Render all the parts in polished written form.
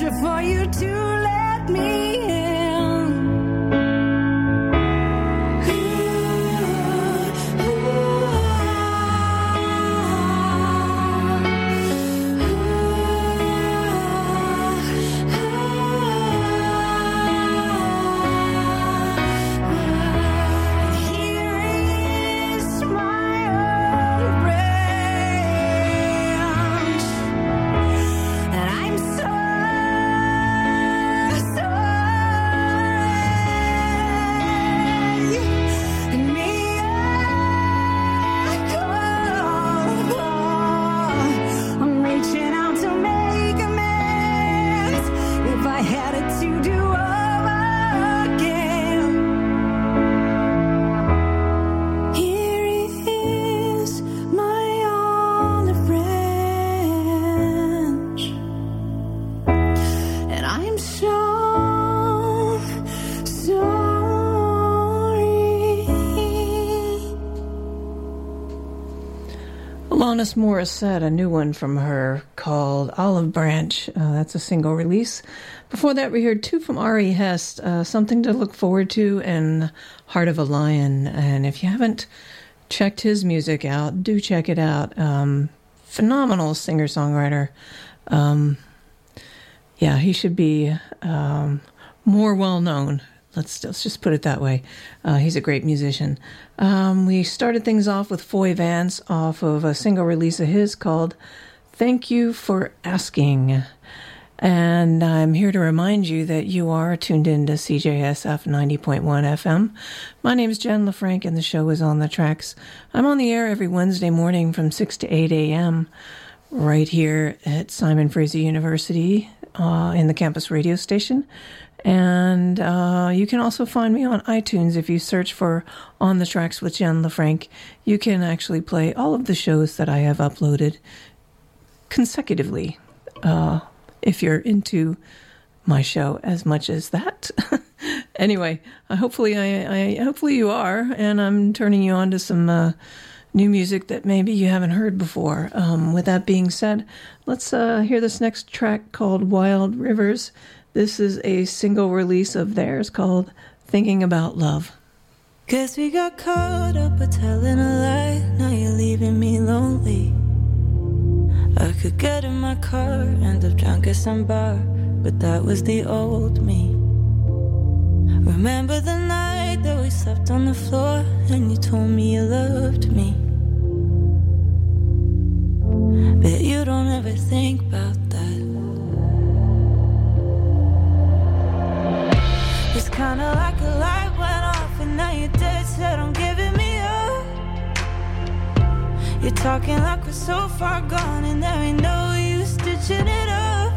pressure for you to let me in. Alanis Morissette, a new one from her called Olive Branch. That's a single release. Before that, we heard two from Ari Hest, Something to Look Forward to and Heart of a Lion. And if you haven't checked his music out, do check it out. Phenomenal singer-songwriter. Yeah, he should be more well-known. Let's just put it that way. He's a great musician. We started things off with Foy Vance off of a single release of his called Thank You for Asking. And I'm here to remind you that you are tuned in to CJSF 90.1 FM. My name is Jen LaFranc, and the show is On the Tracks. I'm on the air every Wednesday morning from 6 to 8 a.m. right here at Simon Fraser University in the campus radio station. And you can also find me on iTunes. If you search for On the Tracks with Jen LaFranc, you can actually play all of the shows that I have uploaded consecutively, if you're into my show as much as that. Anyway, hopefully you are, and I'm turning you on to some new music that maybe you haven't heard before. With that being said, let's hear this next track called Wild Rivers. This is a single release of theirs called Thinking About Love. Guess we got caught up with telling a lie. Now you're leaving me lonely. I could get in my car, end up drunk at some bar, but that was the old me. Remember the night that we slept on the floor and you told me you loved me. Bet you don't ever think about that. It's kinda like a light went off and now you're dead set on giving me up. You're talking like we're so far gone and there ain't no use stitching it up.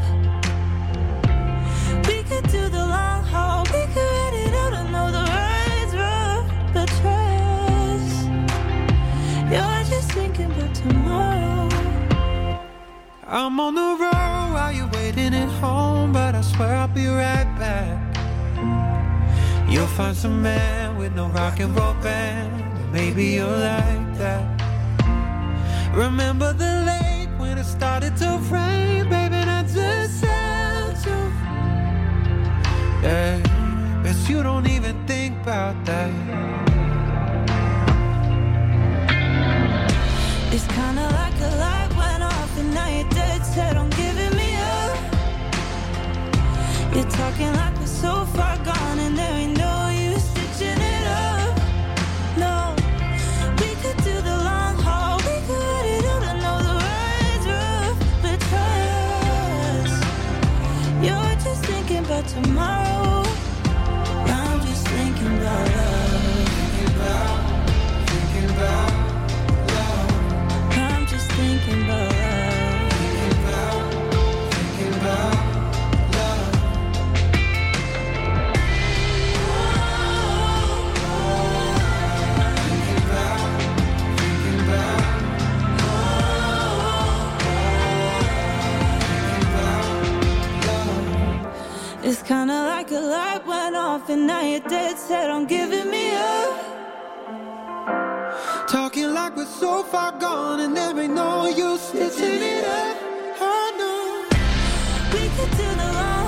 We could do the long haul, we could ride it out. I know the ride's rough, but trust, you're just thinking about tomorrow. I'm on the road while you're waiting at home, but I swear I'll be right back. You'll find some man with no rock and roll band, and maybe you'll like that. Remember the lake when it started to rain, baby, that's the sound too. Yeah, but you don't even think about that. It's kinda like a light went off and now you're dead set on giving me up. You're talking like we're so far gone and there ain't no use stitching it up. No, we could do the long haul, we could ride it out. I know the ride's rough, but trust, you're just thinking about tomorrow. I'm just thinking about love. Thinking about love. I'm just thinking about love. Thinking about love. It's kinda like a light went off and now you're dead set on giving me up. Talking like we're so far gone and there ain't no use stitching it up. I know we could do the long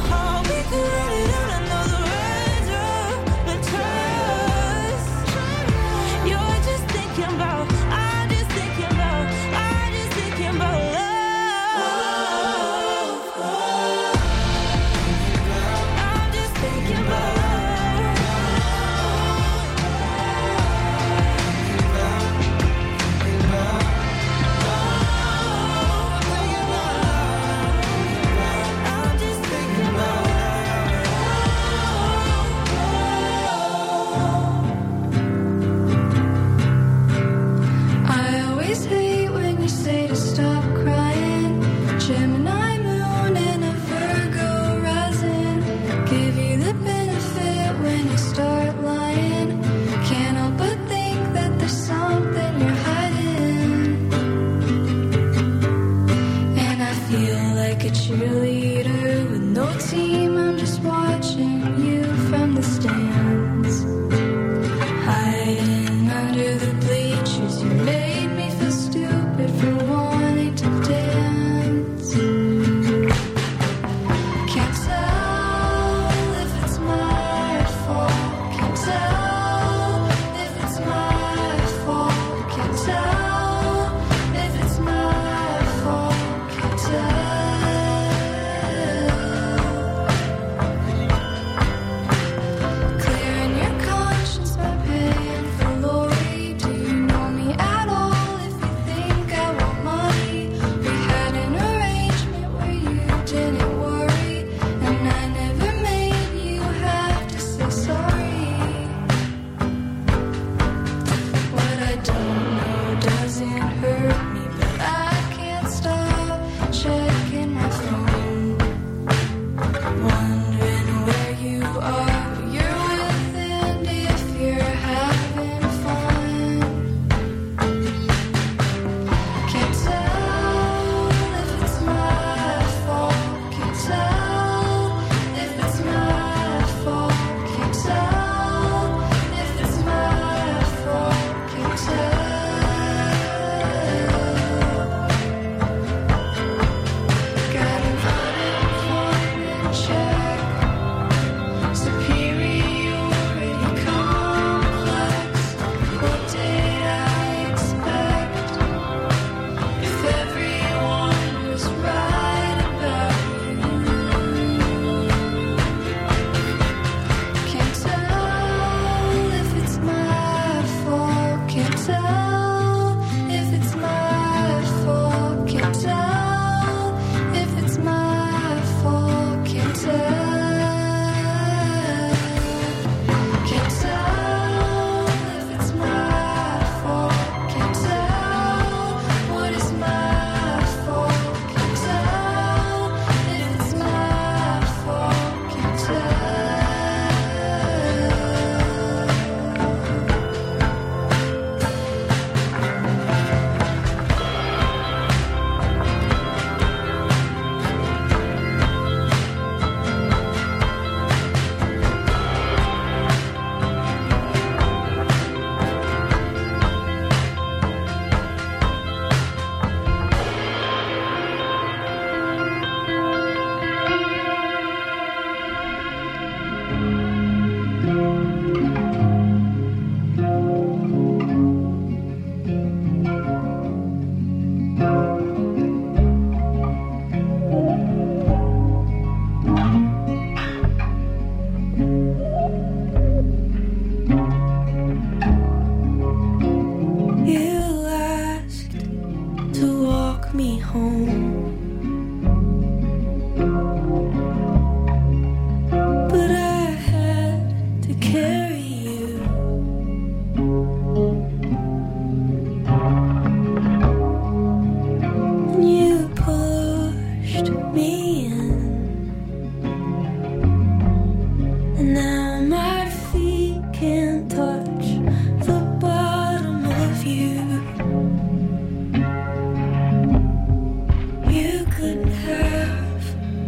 And now my feet can't touch the bottom of you. You couldn't have.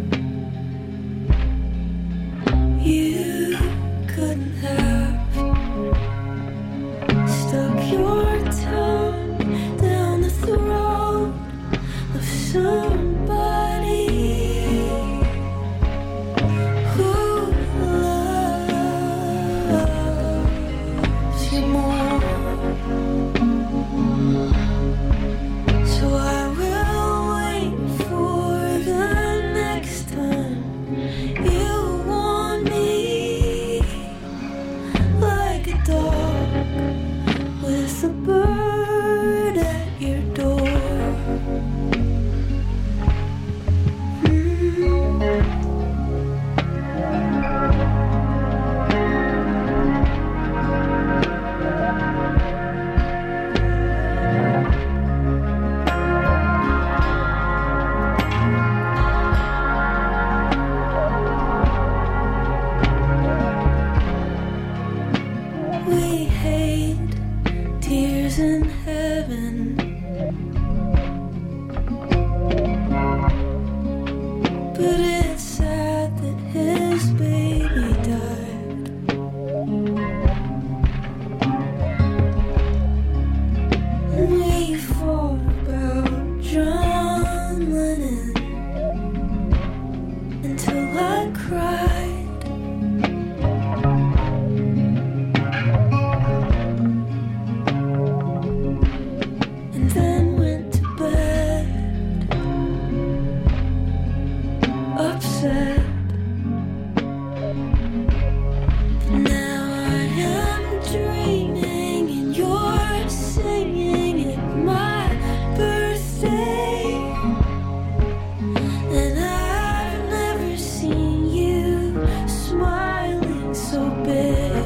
You couldn't have stuck your tongue down the throat of somebody who loves you more. So I will wait for the next time you want me, like a dog with a bird at your door. We hate tears in heaven. But it's sad that his baby died. And we fought about John Lennon until I cried. And then went to bed upset. Now I am dreaming and you're singing at my birthday. And I've never seen you smiling so big.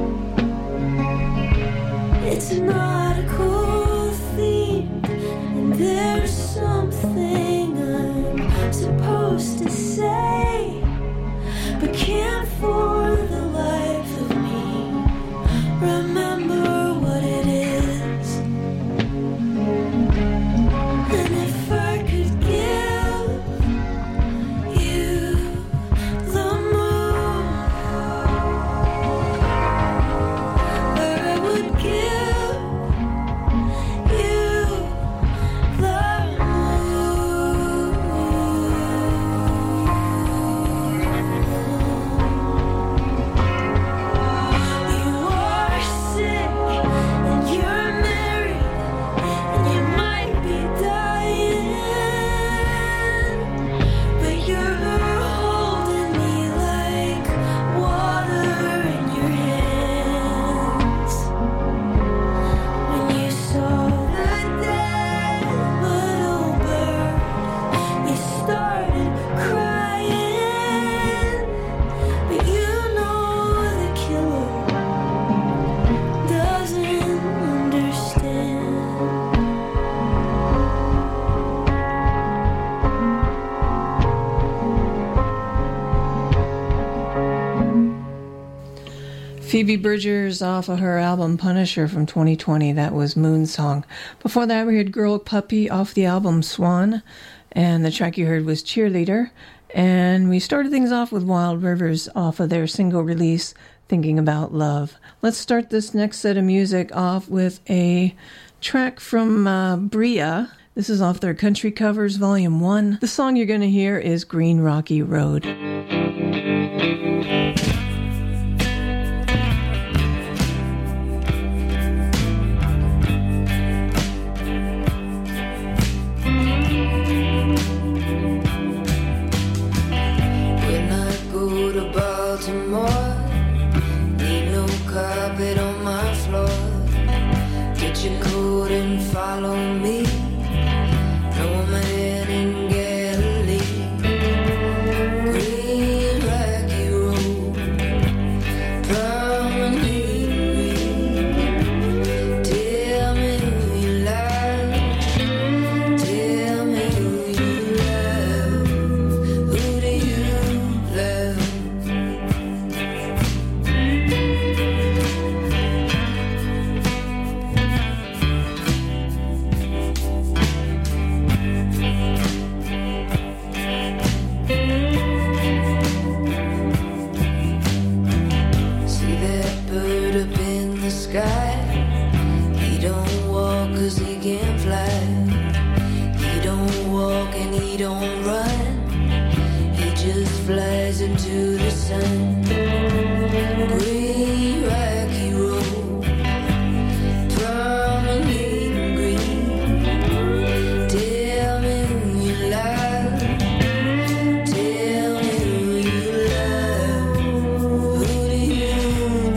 It's not a cool theme, and there's something I'm supposed to say, but can't for the life of me remember what it is. And if I could give you the moon, I would give you the You are sick and you're married and you might be dying, but you're holding me like water in your hands. When you saw the dead little bird, you started crying, but you know the killer doesn't understand. Phoebe Bridgers off of her album Punisher from 2020. That was Moon Song. Before that, we heard Girl Puppy off the album Swan. And the track you heard was Cheerleader. And we started things off with Wild Rivers off of their single release, Thinking About Love. Let's start this next set of music off with a track from Bria. This is off their Country Covers Volume 1. The song you're going to hear is Green Rocky Road. When I go to Baltimore, need no carpet on my floor. Get your coat and follow me. No man in Galilee. Green Rocky Road. to the sun. Green rocky road, promenade green. Tell me who you love. Tell me who you love. Who do you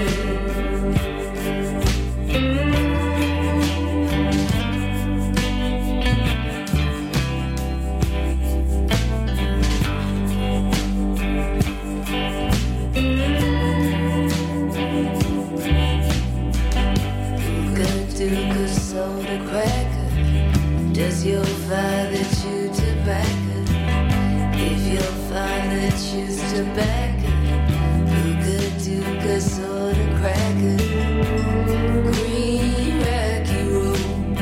Duke soda cracker. Does your father chew tobacco? If your father chews tobacco, who could Duke soda cracker? Green rocky road,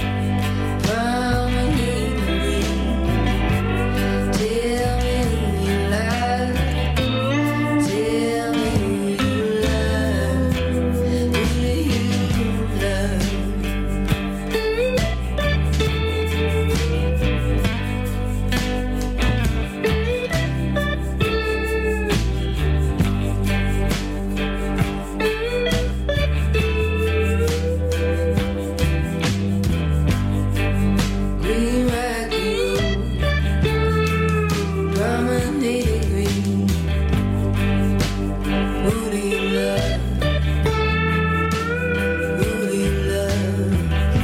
promenade green. Tell me who you love. Tell me who you love. Who do you love? Green rocky road, promenade green. Who do you love? Who do you love?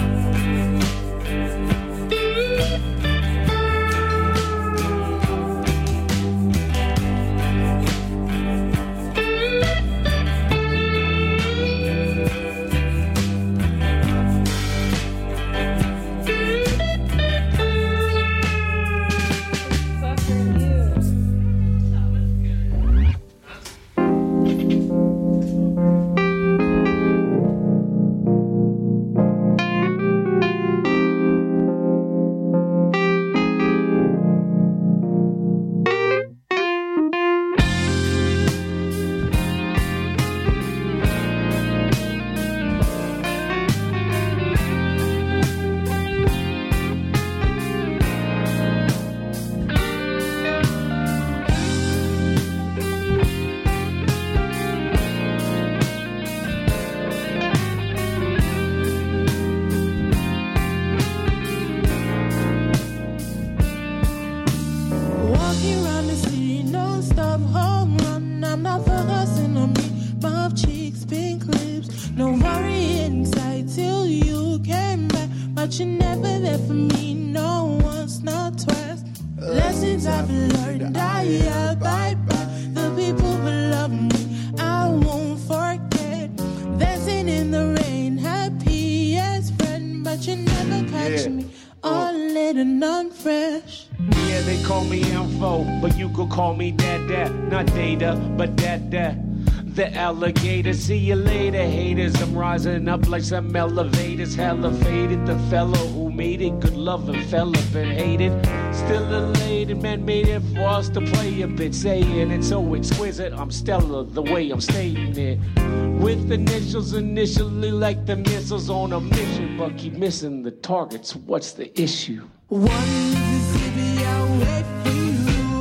Walking around the city, non-stop home run. I'm not focusing on me. Buff cheeks, pink lips, no worry inside till you came back. But you're never there for me, no once, not twice. Lessons I've learned, I abide by. The people who love me, I won't forget. Dancing in the rain, happy as friend. But you never catch me, all lit and non-fresh. Yeah, they call me info, but you could call me Dad. Not data, but Dad. The alligator, see you later, haters. I'm rising up like some elevators, hella faded. The fellow who made it, good loving fella, been hated. Still elated, man made it for us to play a bit. Saying it's so exquisite, I'm stellar the way I'm stating it. With initials initially like the missiles on a mission, but keep missing the targets. What's the issue? One Mississippi, I'll wait for you.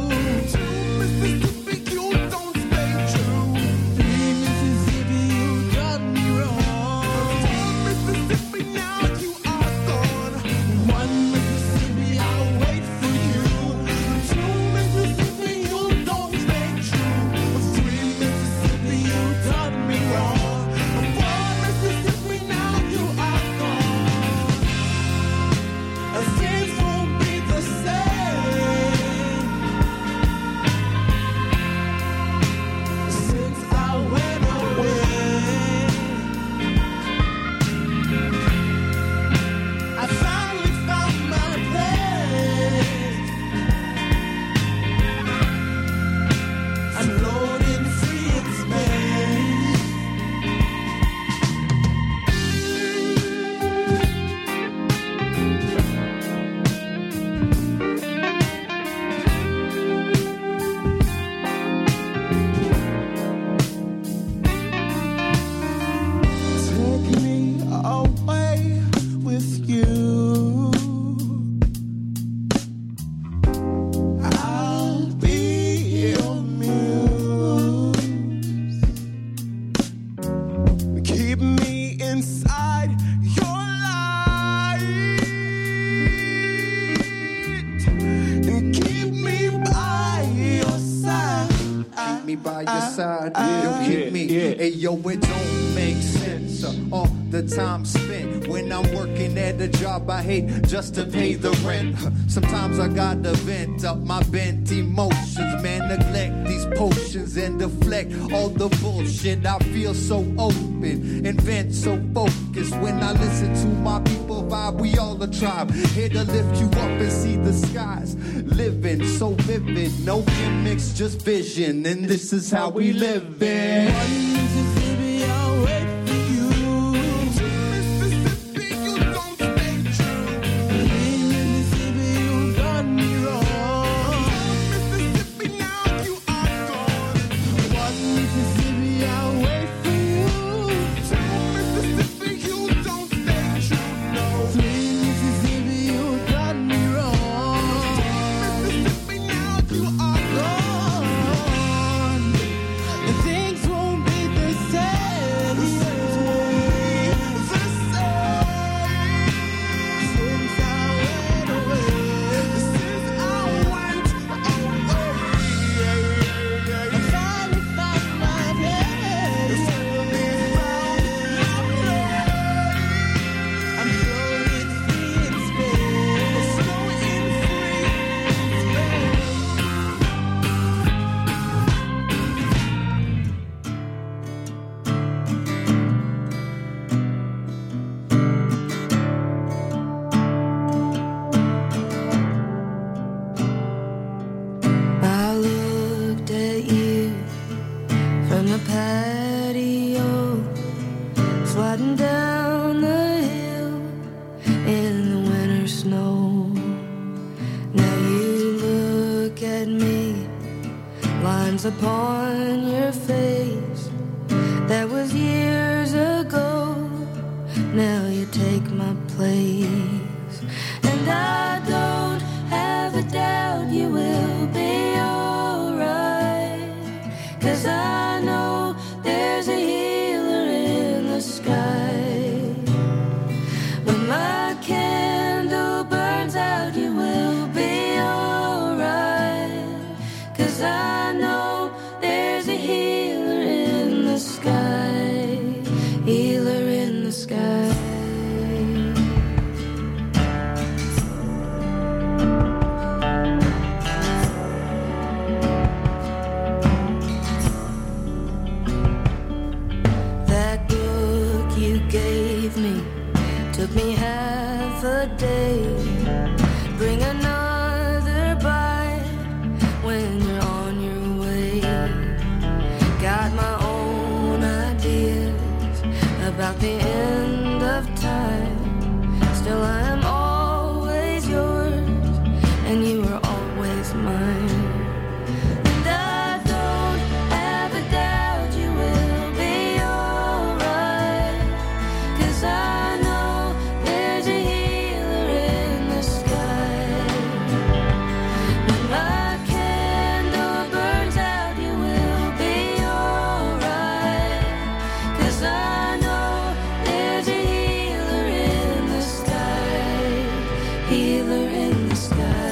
Two Mississippi, you don't stay true. Three Mississippi, you done me wrong. Four Mississippi, now you are gone. One Mississippi, I'll wait for you. Two Mississippi, you don't stay true. Three Mississippi, you done me wrong. Four Mississippi, now you are gone. Things won't be the same. me by your side. Yo, keep me. Hey, yo, it don't make sense. All the time spent when I'm working at a job I hate just to pay the rent. Sometimes I gotta vent up my bent emotions. Man, neglect these potions and deflect all the bullshit. I feel so open and vent so focused when I listen to my people vibe. We all a tribe, here to lift you up and see the skies. Living so vivid, no gimmicks, just vision. And this is how we live it. Mississippi, I'll wait for you. Mississippi, you don't stay true. Hey, Mississippi, you done me wrong. Mississippi, now you are gone. One Mississippi, I'll wait for you. Mississippi, you don't stay true. No. Three Mississippi, you done me wrong. Mississippi, now you are Gone. And things won't be the same. Since I went away. I finally found my place. I'm floating free in space. I looked at you from the patio, sliding down the hill in the winter snow. Now you look at me, lines upon your face. That was years ago. Now you take my place, and I don't have a doubt you will be alright. 'Cause I know there's a healer in the sky. When my candle burns out, you will be alright. 'Cause I know there's a healer in the sky. Healer in the sky. That book you gave me took me half a day. Bring another bite when you're on your way. Got my own ideas about the end of time. Still I am always yours, and you are always mine. And I don't have a doubt you will be alright. 'Cause I know there's a healer in the sky. When my candle burns out, you will be alright. 'Cause I know there's a healer in the sky. Healer in the sky.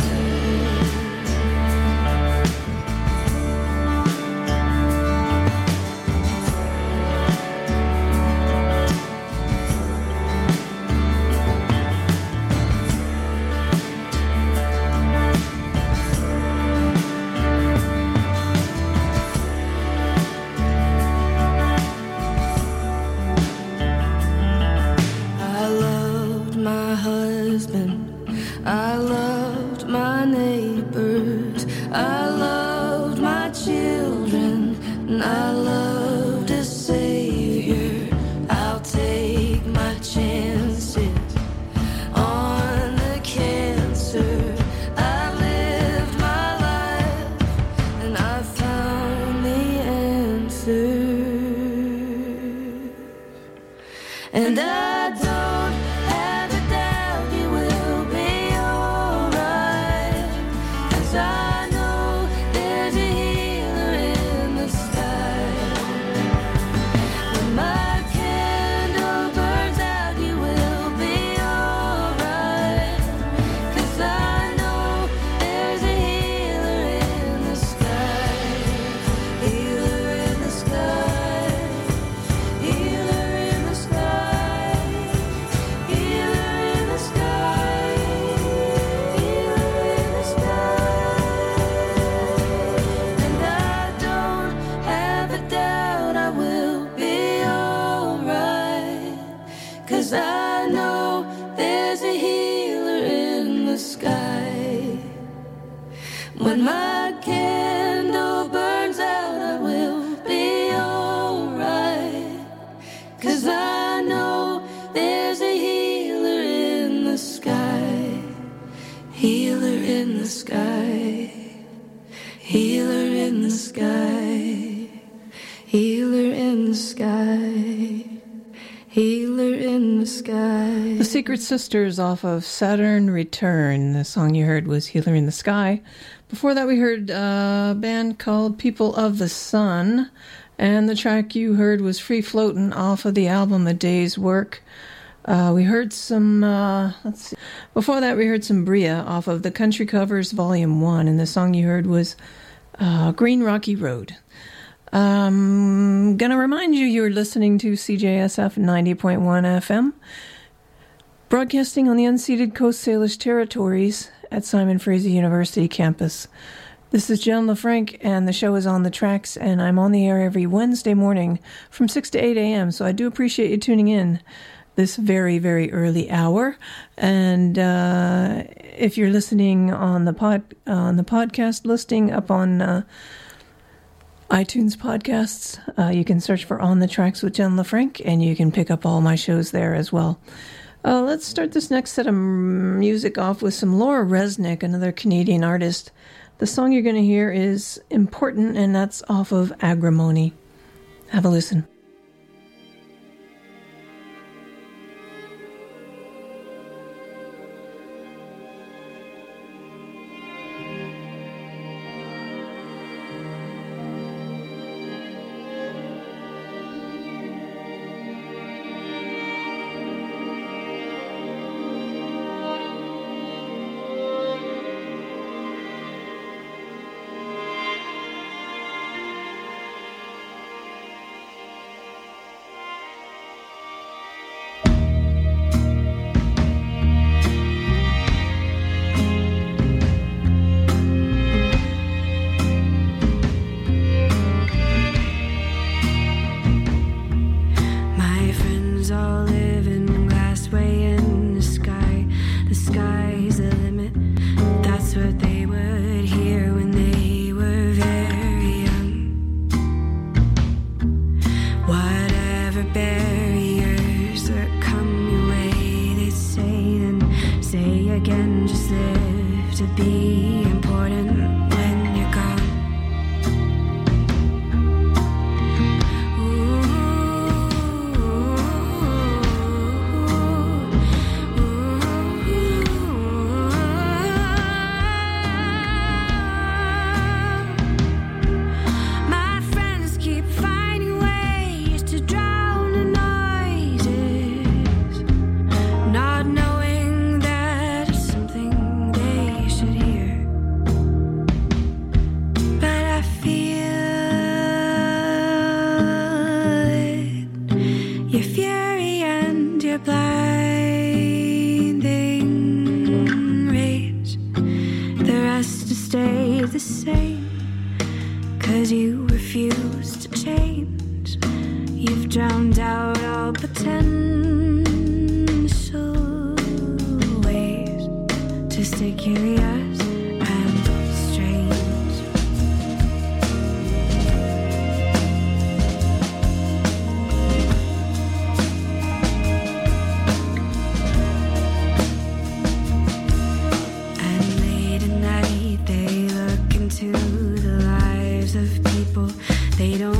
I loved my husband, I loved my neighbors, I loved my children, and I loved a savior. I'll take my chances on the cancer. I lived my life, and I found the answer. And I don't have a doubt you will be alright. 'Cause I know there's a healer in the sky. When my candle burns out, you will be alright. 'Cause I know there's a healer in the sky. Healer When my candle burns out, I will be alright. 'Cause I know there's a healer in the sky. Healer in the sky. Healer in the sky. Healer in the sky. Healer in the sky. The Secret Sisters off of Saturn Return. The song you heard was Healer in the Sky. Before that we heard a band called People of the Sun. And the track you heard was Free Floatin' off of the album A Day's Work. We heard some, let's see. Before that we heard some Bria off of the Country Covers Volume 1. And the song you heard was Green Rocky Road. Gonna remind you you're listening to CJSF 90.1 FM, broadcasting on the unceded Coast Salish territories at Simon Fraser University campus. This is Jen LaFranc, and the show is On the Tracks, and I'm on the air every Wednesday morning from 6 to 8 a.m., so I do appreciate you tuning in this very, very early hour. And if you're listening on the podcast listing up on iTunes podcasts, you can search for On the Tracks with Jen LaFranc, and you can pick up all my shows there as well. Let's start this next set of music off with some Laura Resnick, another Canadian artist. The song you're going to hear is Important, and that's off of Agrimony. Have a listen.